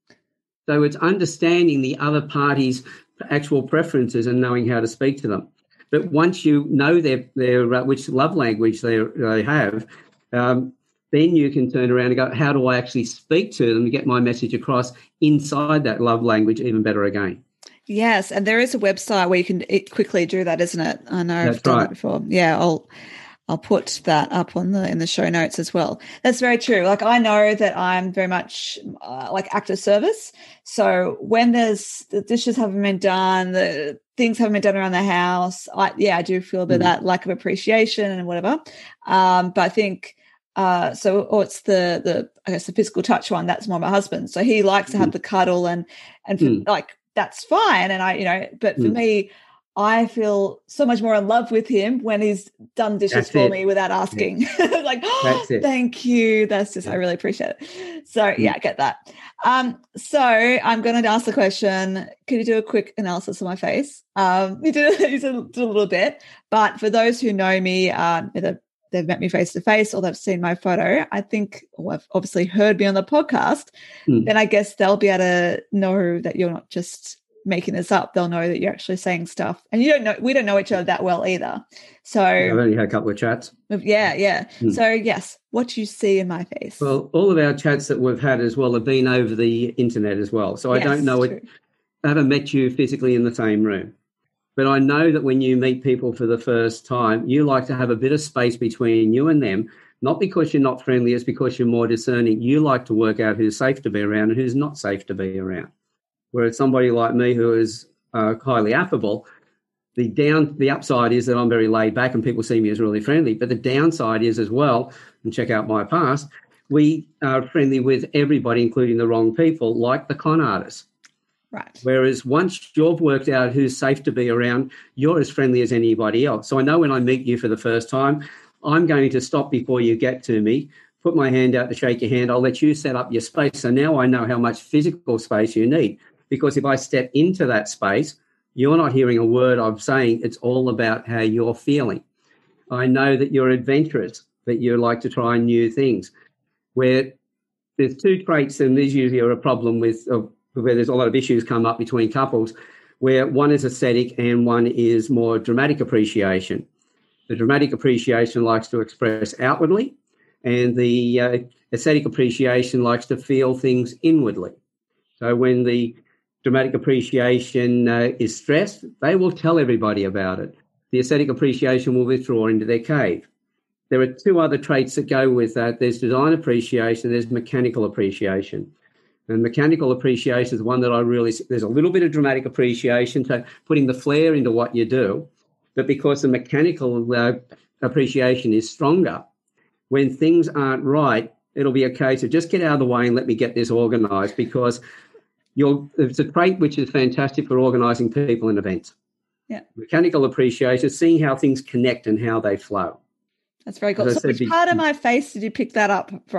So it's understanding the other party's actual preferences and knowing how to speak to them. But once you know their their uh, which love language they they have, um, then you can turn around and go, how do I actually speak to them to get my message across inside that love language even better again? Yes, and there is a website where you can quickly do that, isn't it? I know That's I've done right. that before. Yeah, I'll I'll put that up on the in the show notes as well. That's very true. Like I know that I'm very much uh, like act of service. So when there's the dishes haven't been done, the things haven't been done around the house, I yeah, I do feel a bit mm. of that lack of appreciation and whatever. Um, but I think uh, so. Or it's the the I guess the physical touch one. That's more my husband. So he likes to have mm. the cuddle and and for, mm. like. That's fine. And I, you know, but for mm. me, I feel so much more in love with him when he's done dishes That's for it. me without asking. Yeah. Like, oh, thank you. That's just, yeah. I really appreciate it. So mm. yeah, I get that. Um, so I'm going to ask the question, could you do a quick analysis of my face? Um, you did, you did a little bit, but for those who know me, uh, either they've met me face to face or they've seen my photo, I think, or have obviously heard me on the podcast, mm. then I guess they'll be able to know that you're not just making this up. They'll know that you're actually saying stuff. And you don't know, we don't know each other that well either. So I've only had a couple of chats. Yeah, yeah. Mm. So yes, what you see in my face. Well, all of our chats that we've had as well have been over the internet as well. So yes, I don't know it, I haven't met you physically in the same room. But I know that when you meet people for the first time, you like to have a bit of space between you and them, not because you're not friendly, it's because you're more discerning. You like to work out who's safe to be around and who's not safe to be around. Whereas somebody like me who is uh, highly affable, the down, the upside is that I'm very laid back and people see me as really friendly. But the downside is as well, and check out my past, we are friendly with everybody, including the wrong people, like the con artists. Right. Whereas once you've worked out who's safe to be around, you're as friendly as anybody else. So I know when I meet you for the first time, I'm going to stop before you get to me, put my hand out to shake your hand. I'll let you set up your space. So now I know how much physical space you need. Because if I step into that space, you're not hearing a word I'm saying. It's all about how you're feeling. I know that you're adventurous, that you like to try new things. Where there's two traits, and these usually are a problem with uh, where there's a lot of issues come up between couples, where one is aesthetic and one is more dramatic appreciation. The dramatic appreciation likes to express outwardly, and the uh, aesthetic appreciation likes to feel things inwardly. So when the dramatic appreciation uh, is stressed, they will tell everybody about it. The aesthetic appreciation will withdraw into their cave. There are two other traits that go with that. There's design appreciation, there's mechanical appreciation. And mechanical appreciation is one that I really, there's a little bit of dramatic appreciation, so putting the flair into what you do. But because the mechanical uh, appreciation is stronger, when things aren't right, it'll be a case of just get out of the way and let me get this organised, because you're, it's a trait which is fantastic for organising people and events. Yeah. Mechanical appreciation is seeing how things connect and how they flow. That's very cool. So which part of my face did you pick that up from?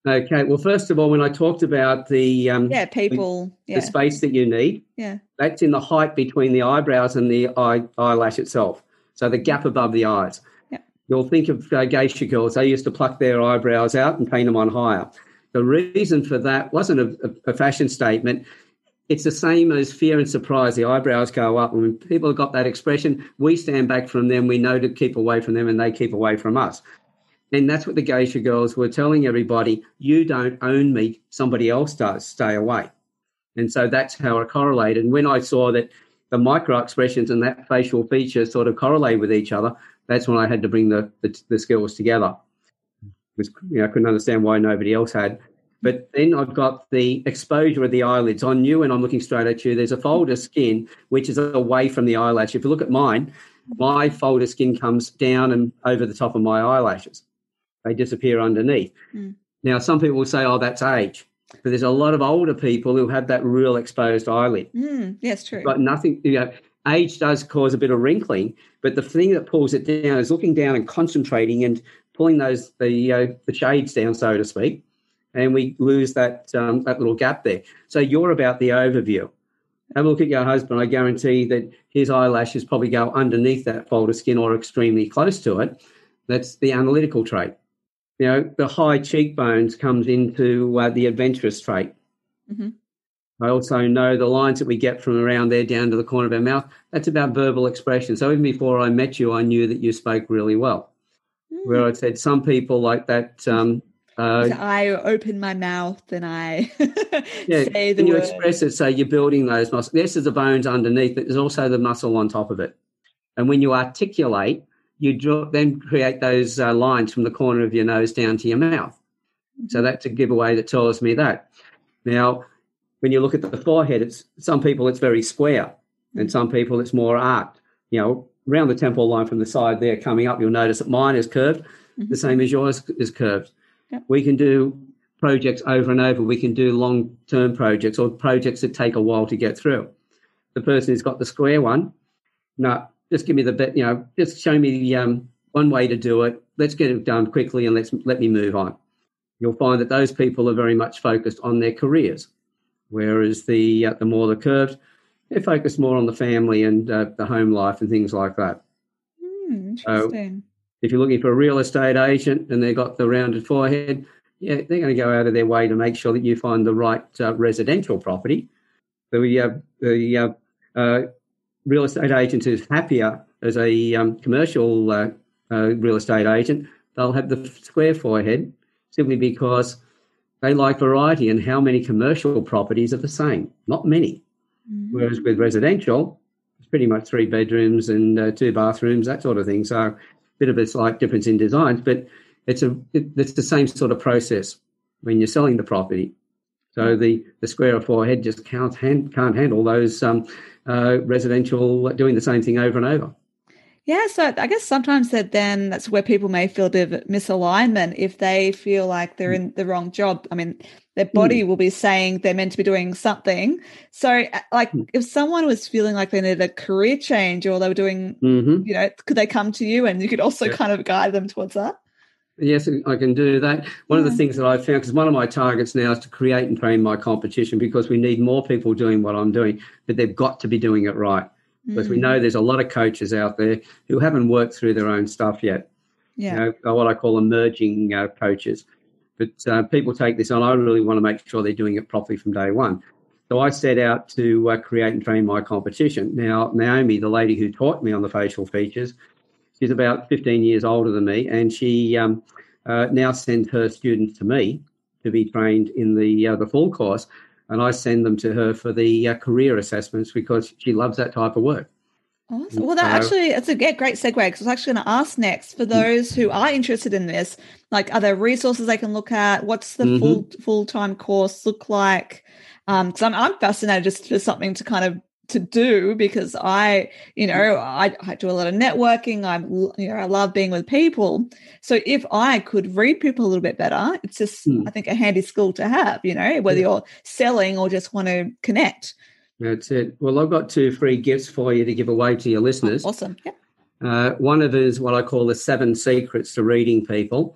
Okay. Well, first of all, when I talked about the um, Yeah, people. the Yeah. space that you need, Yeah. that's in the height between the eyebrows and the eye, eyelash itself. So the gap above the eyes. Yeah. You'll think of uh, geisha girls. They used to pluck their eyebrows out and paint them on higher. The reason for that wasn't a, a fashion statement. It's the same as fear and surprise. The eyebrows go up. And when people have got that expression, we stand back from them. We know to keep away from them and they keep away from us. And that's what the geisha girls were telling everybody. You don't own me. Somebody else does. Stay away. And so that's how it correlated. And when I saw that the micro expressions and that facial feature sort of correlate with each other, that's when I had to bring the, the, the skills together. Because, you know, I couldn't understand why nobody else had. But then I've got the exposure of the eyelids on you, and I'm looking straight at you. There's a fold of skin which is away from the eyelash. If you look at mine, my fold of skin comes down and over the top of my eyelashes. They disappear underneath. Mm. Now, some people will say, oh, that's age. But there's a lot of older people who have that real exposed eyelid. Mm, yes, true. But nothing, you know, age does cause a bit of wrinkling, but the thing that pulls it down is looking down and concentrating and pulling those the uh, the shades down, so to speak, and we lose that um, that little gap there. So you're about the overview. Have a look at your husband. I guarantee that his eyelashes probably go underneath that fold of skin or extremely close to it. That's the analytical trait. You know, the high cheekbones comes into uh, the adventurous trait. Mm-hmm. I also know the lines that we get from around there down to the corner of our mouth, that's about verbal expression. So even before I met you, I knew that you spoke really well. Mm. Where I said some people like that. Um, uh, so I open my mouth and I yeah, say the and you word. express it, so you're building those muscles. Yes, there's the bones underneath, but there's also the muscle on top of it. And when you articulate, you draw, then create those uh, lines from the corner of your nose down to your mouth. Mm-hmm. So that's a giveaway that tells me that. Now, when you look at the forehead, it's some people it's very square, mm-hmm. and some people it's more arched. You know, around the temple line from the side there coming up, you'll notice that mine is curved, mm-hmm. the same as yours is curved. Yep. We can do projects over and over. We can do long-term projects or projects that take a while to get through. The person who's got the square one, no, just give me the bit, you know, just show me the, um, one way to do it. Let's get it done quickly and let's let me move on. You'll find that those people are very much focused on their careers, whereas the uh, the more the curved, they're focused more on the family and uh, the home life and things like that. Mm, interesting. So if you're looking for a real estate agent and they've got the rounded forehead, yeah, they're going to go out of their way to make sure that you find the right uh, residential property. The, uh, the uh, uh, real estate agent who's happier as a um, commercial uh, uh, real estate agent, they'll have the square forehead simply because they like variety, and how many commercial properties are the same? Not many. Mm-hmm. Whereas with residential, it's pretty much three bedrooms and uh, two bathrooms, that sort of thing. So a bit of a slight difference in designs, but it's a it, it's the same sort of process when you're selling the property. So the, the square forehead just can't, hand, can't handle those um, uh, residential doing the same thing over and over. Yeah, so I guess sometimes that then that's where people may feel a bit of misalignment if they feel like they're in the wrong job. I mean, their body mm. will be saying they're meant to be doing something. So like mm. if someone was feeling like they needed a career change or they were doing, mm-hmm. you know, could they come to you and you could also yeah. kind of guide them towards that? Yes, I can do that. One yeah. of the things that I've found, because one of my targets now is to create and train my competition, because we need more people doing what I'm doing, but they've got to be doing it right. Because mm. we know there's a lot of coaches out there who haven't worked through their own stuff yet. Yeah. You know, what I call emerging uh, coaches. But uh, people take this on. I really want to make sure they're doing it properly from day one. So I set out to uh, create and train my competition. Now, Naomi, the lady who taught me on the facial features, she's about fifteen years older than me, and she um, uh, now sends her students to me to be trained in the uh, the full course. And I send them to her for the uh, career assessments because she loves that type of work. Awesome. Well, that so, actually, it's a great segue, because I was actually going to ask next, for those who are interested in this, like, are there resources they can look at? What's the mm-hmm. full full-time course look like? Um, because I'm, I'm fascinated just for something to kind of to do, because I, you know, I, I do a lot of networking. I'm, you know, I love being with people. So if I could read people a little bit better, it's just, mm. I think, a handy skill to have, you know, whether yeah. you're selling or just want to connect. That's it. Well, I've got two free gifts for you to give away to your listeners. Oh, awesome. Yeah. Uh, one of it is what I call the seven secrets to reading people.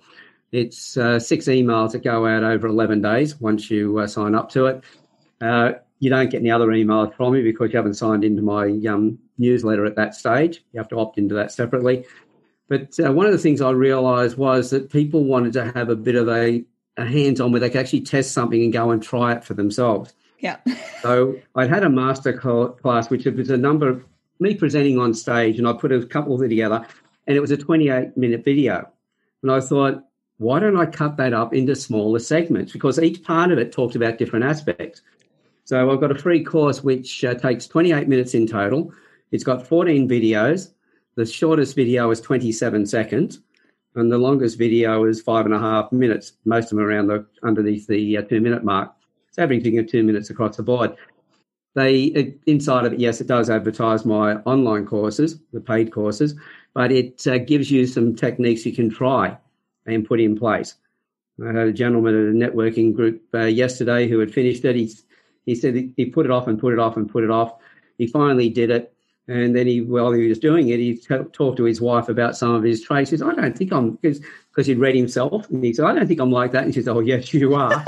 It's uh, six emails that go out over eleven days once you uh, sign up to it. Uh, you don't get any other emails from me because you haven't signed into my um, newsletter at that stage. You have to opt into that separately. But uh, one of the things I realised was that people wanted to have a bit of a, a hands-on where they could actually test something and go and try it for themselves. Yeah. So I had a master class, which was a number of me presenting on stage, and I put a couple of them together, and it was a twenty-eight minute video. And I thought, why don't I cut that up into smaller segments? Because each part of it talked about different aspects. So I've got a free course which uh, takes twenty-eight minutes in total. It's got fourteen videos. The shortest video is twenty-seven seconds, and the longest video is five and a half minutes. Most of them around the underneath the uh, two-minute mark. It's averaging at two minutes across the board. They inside of it, yes, it does advertise my online courses, the paid courses, but it uh, gives you some techniques you can try and put in place. I had a gentleman at a networking group uh, yesterday who had finished it. He, he said he put it off and put it off and put it off. He finally did it. And then he, while he was doing it, he t- talked to his wife about some of his traits. He said, I don't think I'm, because he'd read himself. And he said, I don't think I'm like that. And she said, oh, yes, you are.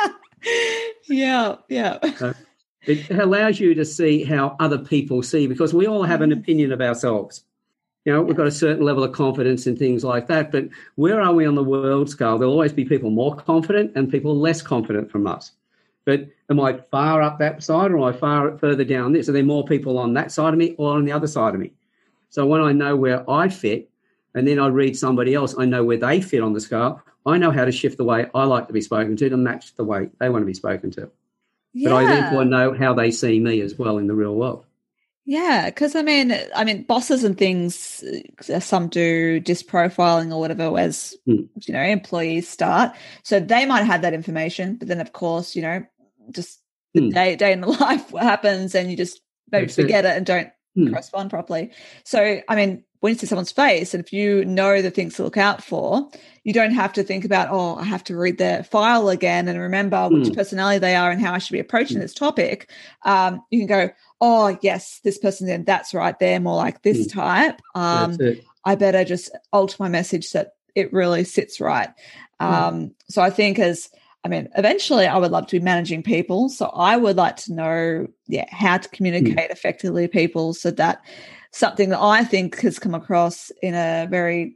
yeah, yeah. So it allows you to see how other people see, because we all have an opinion of ourselves. You know, we've got a certain level of confidence in things like that. But where are we on the world scale? There'll always be people more confident and people less confident from us. But am I far up that side or am I far further down this? Are there more people on that side of me or on the other side of me? So when I know where I fit and then I read somebody else, I know where they fit on the scale. I know how to shift the way I like to be spoken to to match the way they want to be spoken to. Yeah. But I therefore know how they see me as well in the real world. Yeah, because I mean, I mean, bosses and things, some do disc profiling or whatever as, mm. you know, employees start. So they might have that information, but then of course, you know, just the mm. day, day in the life what happens and you just maybe That's forget it. it and don't mm. correspond properly. So, I mean, when you see someone's face and if you know the things to look out for, you don't have to think about, oh, I have to read their file again and remember which mm. personality they are and how I should be approaching mm. this topic. Um, you can go, oh, yes, this person, then that's right. They're more like this mm. type. Um, I better just alter my message so that it really sits right. Um, mm. So I think as, I mean, eventually I would love to be managing people. So I would like to know, yeah, how to communicate mm. effectively to people so that something that I think has come across in a very,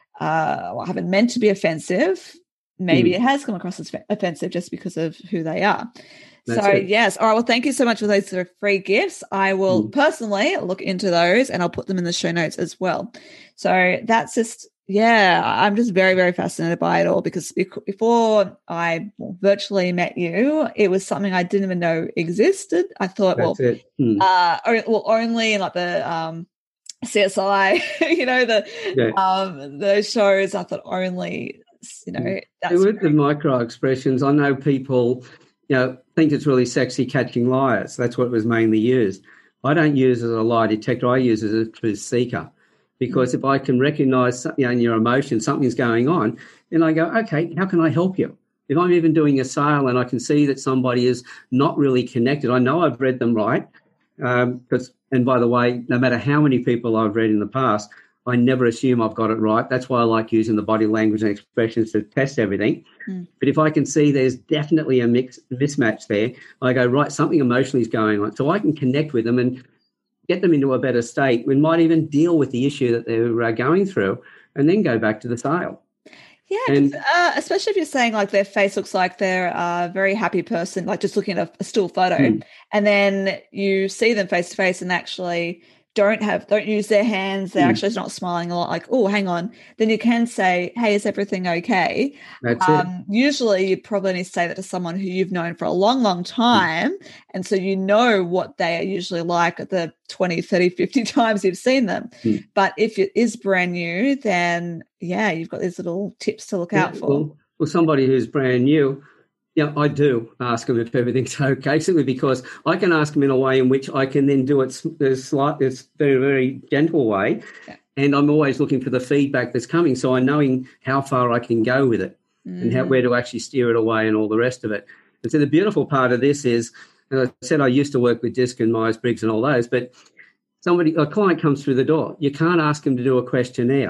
uh, well, I haven't meant to be offensive. Maybe mm. it has come across as offensive just because of who they are. That's so, it. Yes. All right. Well, thank you so much for those sort of free gifts. I will mm. personally look into those and I'll put them in the show notes as well. So that's just, yeah, I'm just very, very fascinated by it all because before I virtually met you, it was something I didn't even know existed. I thought, that's well, mm. uh, well, only in like the um, C S I, you know, the yeah. um, those shows, I thought only, you know. That's with the micro expressions, I know people, you know, think it's really sexy catching liars. That's what was mainly used. I don't use it as a lie detector. I use it as a truth seeker. Because if I can recognise, you know, in your emotions, something's going on, then I go, okay, how can I help you? If I'm even doing a sale and I can see that somebody is not really connected, I know I've read them right. Um, because, and by the way, no matter how many people I've read in the past, I never assume I've got it right. That's why I like using the body language and expressions to test everything. Mm. But if I can see there's definitely a mix, mismatch there, I go, right, something emotionally is going on. So I can connect with them and get them into a better state. We might even deal with the issue that they're uh, going through and then go back to the sale. Yeah, and, uh, especially if you're saying like their face looks like they're a very happy person, like just looking at a, a still photo, hmm. and then you see them face to face and actually don't have, don't use their hands. They're mm. actually not smiling a lot, like, oh, hang on. Then you can say, hey, is everything okay? That's um, it. Usually you probably need to say that to someone who you've known for a long, long time. Mm. And so you know what they are usually like at the twenty, thirty, fifty times you've seen them. Mm. But if it is brand new, then, yeah, you've got these little tips to look yeah, out for. Well, well, somebody who's brand new, yeah, I do ask them if everything's okay, simply because I can ask them in a way in which I can then do it a slight, this very, very gentle way. Yeah. And I'm always looking for the feedback that's coming. So I'm knowing how far I can go with it mm. and how, where to actually steer it away and all the rest of it. And so the beautiful part of this is, as I said, I used to work with DISC and Myers-Briggs and all those, but somebody, a client comes through the door. You can't ask them to do a questionnaire.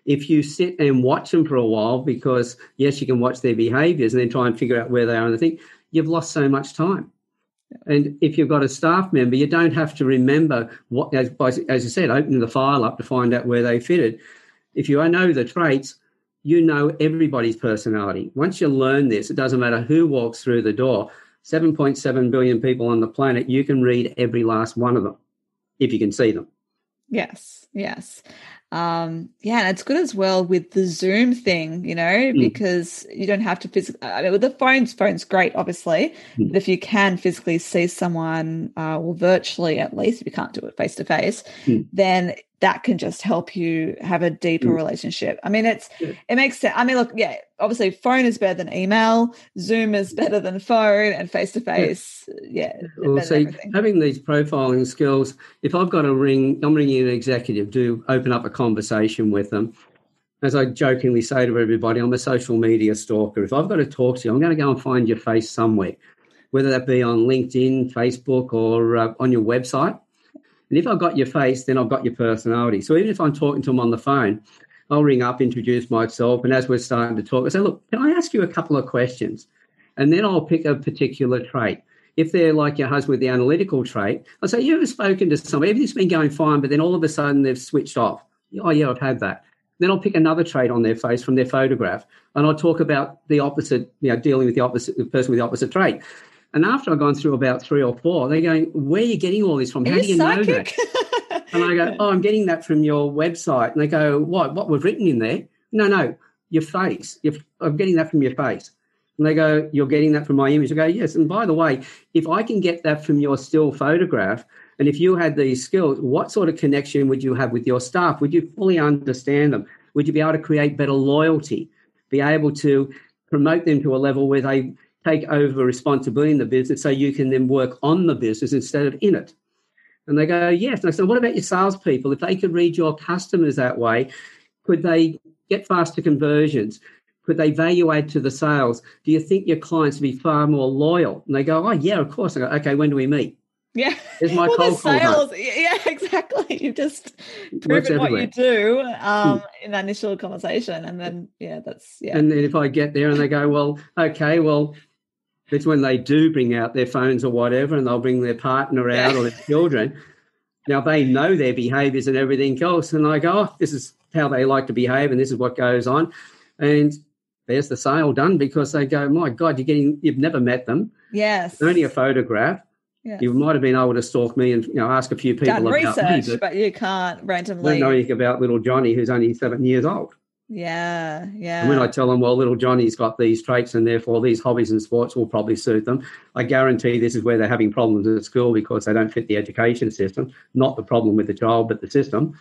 If you sit and watch them for a while, because, yes, you can watch their behaviours and then try and figure out where they are in the thing, you've lost so much time. And if you've got a staff member, you don't have to remember what, as, as you said, opening the file up to find out where they fitted. If you know the traits, you know everybody's personality. Once you learn this, it doesn't matter who walks through the door. seven point seven billion people on the planet, you can read every last one of them if you can see them. Yes, yes. Um, yeah, and it's good as well with the Zoom thing, you know, mm. because you don't have to physically, I mean, with the phones, phone's great, obviously, mm. but if you can physically see someone, uh, or virtually at least, if you can't do it face to face, then that can just help you have a deeper mm. relationship. I mean, it's, yeah. it makes sense. I mean, look, yeah, obviously phone is better than email, Zoom is better than phone, and face to face, yeah. Well, see, having these profiling skills, if I've got a ring, I'm ringing an executive to open up a conversation with them. As I jokingly say to everybody, I'm a social media stalker. If I've got to talk to you, I'm going to go and find your face somewhere, whether that be on LinkedIn, Facebook, or uh, on your website. And if I've got your face, then I've got your personality. So even if I'm talking to them on the phone, I'll ring up, introduce myself, and as we're starting to talk, I say, look, can I ask you a couple of questions? And then I'll pick a particular trait. If they're like your husband with the analytical trait, I'll say, you ever spoken to somebody, everything's been going fine, but then all of a sudden they've switched off. Oh, yeah, I've had that. Then I'll pick another trait on their face from their photograph, and I'll talk about the opposite, you know, dealing with the opposite, the person with the opposite trait. And after I've gone through about three or four, they're going, where are you getting all this from? How do you know that? And I go, oh, I'm getting that from your website. And they go, what? What we've written in there? No, no, your face. You're, I'm getting that from your face. And they go, you're getting that from my image. I go, yes. And by the way, if I can get that from your still photograph, and if you had these skills, what sort of connection would you have with your staff? Would you fully understand them? Would you be able to create better loyalty, be able to promote them to a level where they take over responsibility in the business so you can then work on the business instead of in it? And they go, yes. And I said, what about your salespeople? If they could read your customers that way, could they get faster conversions? Could they value add to the sales? Do you think your clients would be far more loyal? And they go, oh, yeah, of course. I go, okay, when do we meet? Yeah. There's my well, cold the sales. Yeah, exactly. You've just proven what you do um, hmm. in that initial conversation. And then, yeah, that's, yeah. And then if I get there and they go, well, okay, well, it's when they do bring out their phones or whatever, and they'll bring their partner out or their children. Now, they know their behaviours and everything else. And I go, oh, this is how they like to behave and this is what goes on. And there's the sale done, because they go, my God, you're getting, you've never met them. Yes. It's only a photograph. Yes. You might have been able to stalk me and, you know, ask a few people Done about research, me, but, but you can't randomly. Don't know anything about little Johnny, who's only seven years old. Yeah, yeah. And when I tell them, well, little Johnny's got these traits and therefore these hobbies and sports will probably suit them, I guarantee this is where they're having problems at school because they don't fit the education system, not the problem with the child, but the system.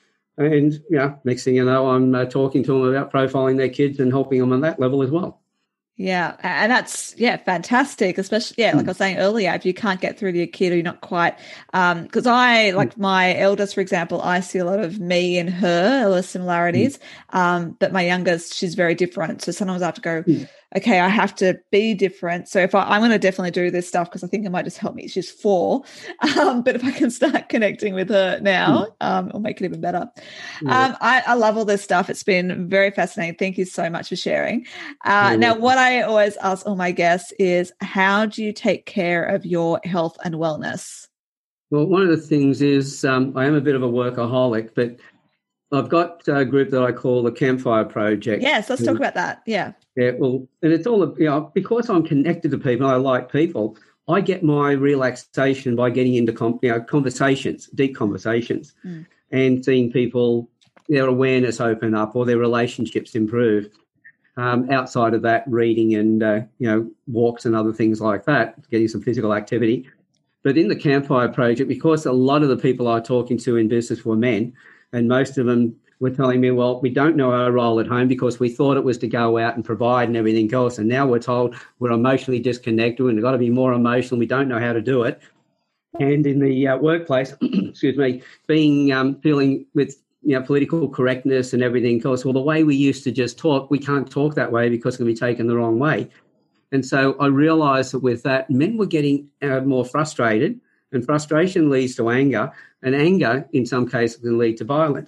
And, yeah, next thing you know, I'm uh, talking to them about profiling their kids and helping them on that level as well. Yeah, and that's, yeah, fantastic, especially, yeah, like I was saying earlier, if you can't get through to your kid or you're not quite, um, because I, like my eldest, for example, I see a lot of me and her, a lot of similarities, um, but my youngest, she's very different. So sometimes I have to go, okay, I have to be different. So if I, I'm going to definitely do this stuff because I think it might just help me. She's four, um, but if I can start connecting with her now, um, it'll make it even better. Um, I, I love all this stuff. It's been very fascinating. Thank you so much for sharing. Uh, now, what I always ask all my guests is, how do you take care of your health and wellness? Well, one of the things is um, I am a bit of a workaholic, but I've got a group that I call the Campfire Project. Yes, let's talk about that. Yeah. Yeah, well, and it's all, you know, because I'm connected to people, I like people, I get my relaxation by getting into com- you know, conversations, deep conversations, mm. and seeing people, their awareness open up or their relationships improve. Um, outside of that, reading and, uh, you know, walks and other things like that, getting some physical activity. But in the Campfire Project, because a lot of the people I'm talking to in business were men, and most of them were telling me, well, we don't know our role at home because we thought it was to go out and provide and everything else. And now we're told we're emotionally disconnected and we've got to be more emotional. We don't know how to do it. And in the uh, workplace, excuse me, being um, feeling with, you know, political correctness and everything else. Well, the way we used to just talk, we can't talk that way because it can be taken the wrong way. And so I realised that with that, men were getting uh, more frustrated, and frustration leads to anger, and anger in some cases can lead to violence.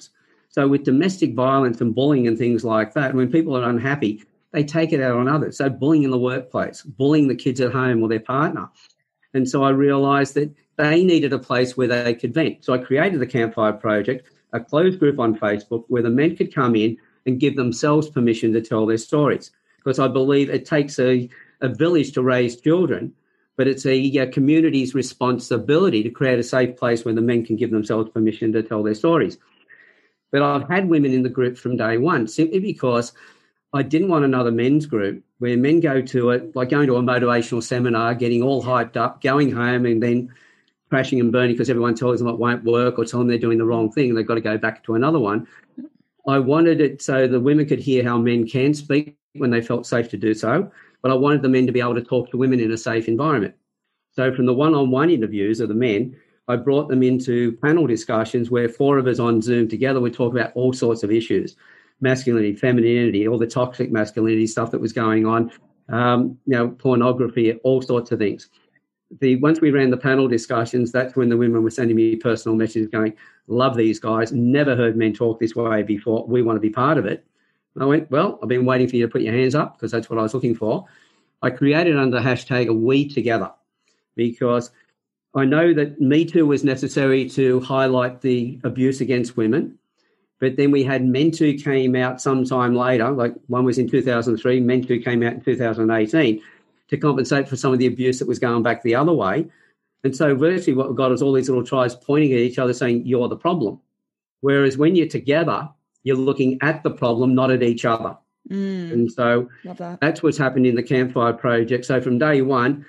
So with domestic violence and bullying and things like that, when people are unhappy, they take it out on others. So bullying in the workplace, bullying the kids at home or their partner. And so I realised that they needed a place where they could vent. So I created the Campfire Project, a closed group on Facebook where the men could come in and give themselves permission to tell their stories. Because I believe it takes a, a village to raise children, but it's a, a community's responsibility to create a safe place where the men can give themselves permission to tell their stories. But I've had women in the group from day one simply because I didn't want another men's group where men go to it, like going to a motivational seminar, getting all hyped up, going home and then crashing and burning because everyone tells them it won't work or tell them they're doing the wrong thing and they've got to go back to another one. I wanted it so the women could hear how men can speak when they felt safe to do so, but I wanted the men to be able to talk to women in a safe environment. So from the one-on-one interviews of the men, I brought them into panel discussions where four of us on Zoom together would talk about all sorts of issues. Masculinity, femininity, all the toxic masculinity stuff that was going on, um, you know, pornography, all sorts of things. The once we ran the panel discussions, that's when the women were sending me personal messages going, love these guys, never heard men talk this way before, we want to be part of it. And I went, well, I've been waiting for you to put your hands up because that's what I was looking for. I created under the hashtag We Together because I know that Me Too was necessary to highlight the abuse against women. But then we had Men Too came out sometime later, like one was in two thousand three, Men Too came out in two thousand eighteen to compensate for some of the abuse that was going back the other way. And so virtually what we got is all these little tribes pointing at each other saying, you're the problem. Whereas when you're together, you're looking at the problem, not at each other. Mm, and so that. that's what's happened in the Campfire Project. So from day one,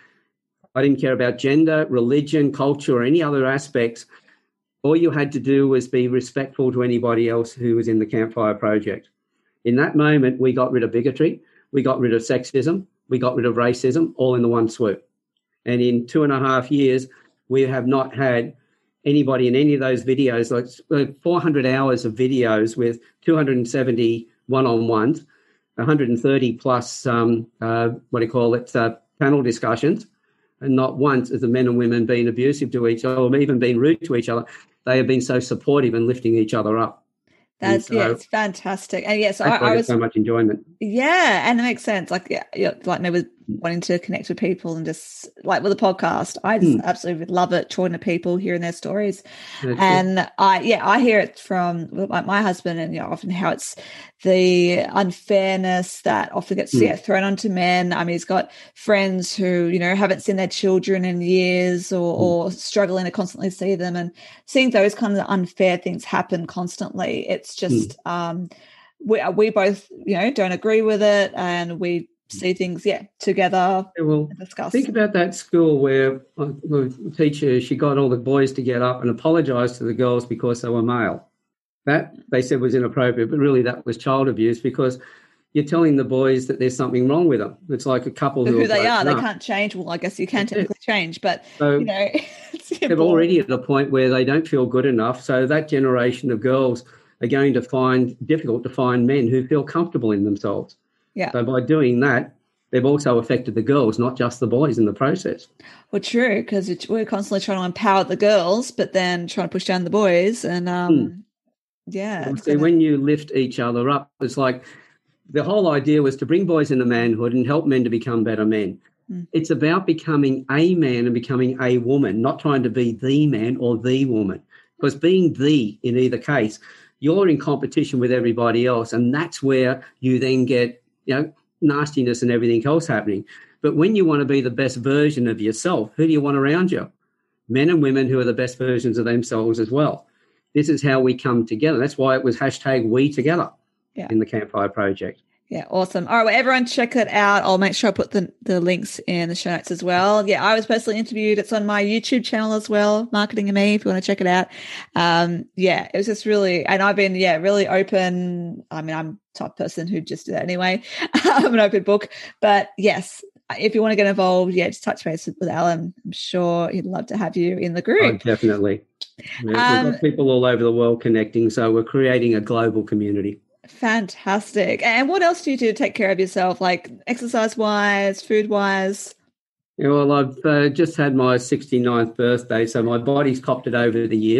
I didn't care about gender, religion, culture, or any other aspects. All you had to do was be respectful to anybody else who was in the Campfire Project. In that moment, we got rid of bigotry, we got rid of sexism, we got rid of racism, all in the one swoop. And in two and a half years, we have not had anybody in any of those videos, like four hundred hours of videos with two hundred seventy one-on-ones, one hundred thirty plus, um, uh, what do you call it, uh, panel discussions, and not once has the men and women been abusive to each other or even been rude to each other. They have been so supportive and lifting each other up. That's so, yeah, it's fantastic. And yes, yeah, so I, I was so much enjoyment. Yeah, and it makes sense. Like, yeah, yeah like maybe wanting to connect with people and just like with a podcast, I just mm. absolutely love it. Talking to people, hearing their stories, That's and good. I yeah, I hear it from my, my husband, and you know, often how it's the unfairness that often gets mm. yeah, thrown onto men. I mean, he's got friends who you know haven't seen their children in years, or, mm. or struggling to constantly see them, and seeing those kind of unfair things happen constantly. It's just mm. um, we we both you know don't agree with it, and we see things, yeah, together. Yeah, well, and discuss. Think about that school where the teacher, she got all the boys to get up and apologise to the girls because they were male. That, they said, was inappropriate, but really that was child abuse because you're telling the boys that there's something wrong with them. It's like a couple who, who they are. They up. can't change. Well, I guess you can technically change, but, so you know. They're already at a point where they don't feel good enough. So that generation of girls are going to find difficult to find men who feel comfortable in themselves. Yeah. So by doing that, they've also affected the girls, not just the boys in the process. Well, true, because we're constantly trying to empower the girls, but then trying to push down the boys. And, um, hmm. yeah. Well, see, gonna... when you lift each other up, it's like the whole idea was to bring boys into manhood and help men to become better men. Hmm. It's about becoming a man and becoming a woman, not trying to be the man or the woman. Because being the, in either case, you're in competition with everybody else, and that's where you then get, you know, nastiness and everything else happening. But when you want to be the best version of yourself, who do you want around you? Men and women who are the best versions of themselves as well. This is how we come together. That's why it was hashtag We Together yeah. in the Campfire Project. Yeah, awesome. All right, well, everyone check it out. I'll make sure I put the, the links in the show notes as well. Yeah, I was personally interviewed. It's on my YouTube channel as well, Marketing and Me, if you want to check it out. Um, yeah, it was just really, and I've been, yeah, really open. I mean, I'm the type of person who just do that anyway. I'm an open book. But yes, if you want to get involved, yeah, just touch base with Alan. I'm sure he'd love to have you in the group. Oh, definitely. Yeah, um, we've got people all over the world connecting, so we're creating a global community. Fantastic. And what else do you do to take care of yourself, like exercise-wise, food-wise? Yeah, well, I've uh, just had my sixty-ninth birthday, so my body's copped it over the years.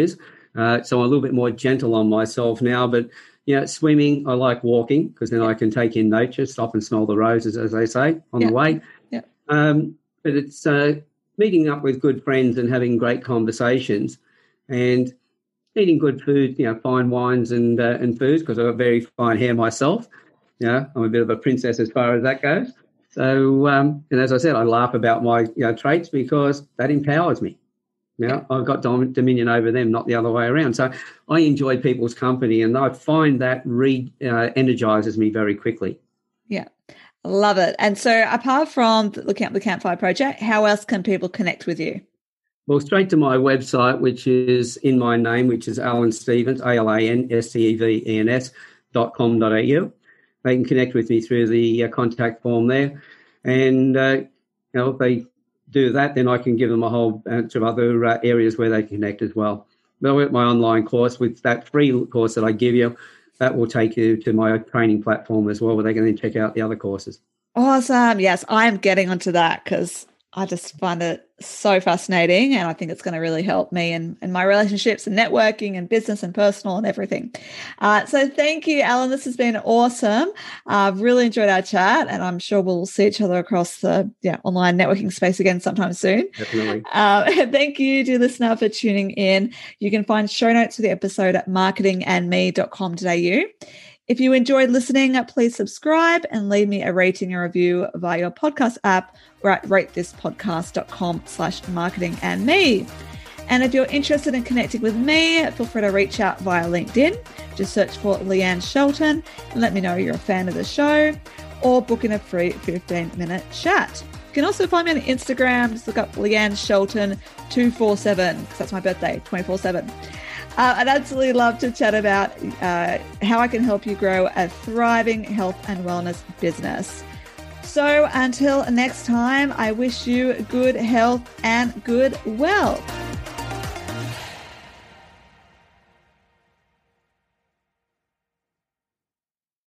Uh, so I'm a little bit more gentle on myself now. But, you know, swimming, I like walking because then I can take in nature, stop and smell the roses, as they say, on yeah. the way. Yeah. Um, but it's uh, meeting up with good friends and having great conversations and eating good food, you know, fine wines and uh, and foods, because I've got very fine hair myself. You know, I'm a bit of a princess as far as that goes. So, um, and as I said, I laugh about my you know, traits because that empowers me. You know, I've got dom- dominion over them, not the other way around. So I enjoy people's company, and I find that re uh, energizes me very quickly. Yeah, love it. And so apart from looking at the Campfire Project, how else can people connect with you? Well, straight to my website, which is in my name, which is Alan Stevens, A L A N S T E V E N S dot com dot A U. They can connect with me through the uh, contact form there. And, uh, you know, if they do that, then I can give them a whole bunch of other uh, areas where they connect as well. But with my online course, with that free course that I give you, that will take you to my training platform as well, where they can then check out the other courses. Awesome. Yes, I am getting onto that because I just find it so fascinating, and I think it's going to really help me and, and my relationships and networking and business and personal and everything. Uh, so thank you, Alan. This has been awesome. I've uh, really enjoyed our chat, and I'm sure we'll see each other across the yeah online networking space again sometime soon. Definitely. Uh, thank you, dear listener, for tuning in. You can find show notes for the episode at marketing and me dot com dot A U. If you enjoyed listening, please subscribe and leave me a rating or review via your podcast app or at ratethispodcast.com slash marketing and me. And if you're interested in connecting with me, feel free to reach out via LinkedIn. Just search for Leanne Shelton and let me know you're a fan of the show, or book in a free fifteen minute chat. You can also find me on Instagram. Just look up Leanne Shelton two four seven because that's my birthday, twenty-four seven. Uh, I'd absolutely love to chat about uh, how I can help you grow a thriving health and wellness business. So until next time, I wish you good health and good wealth.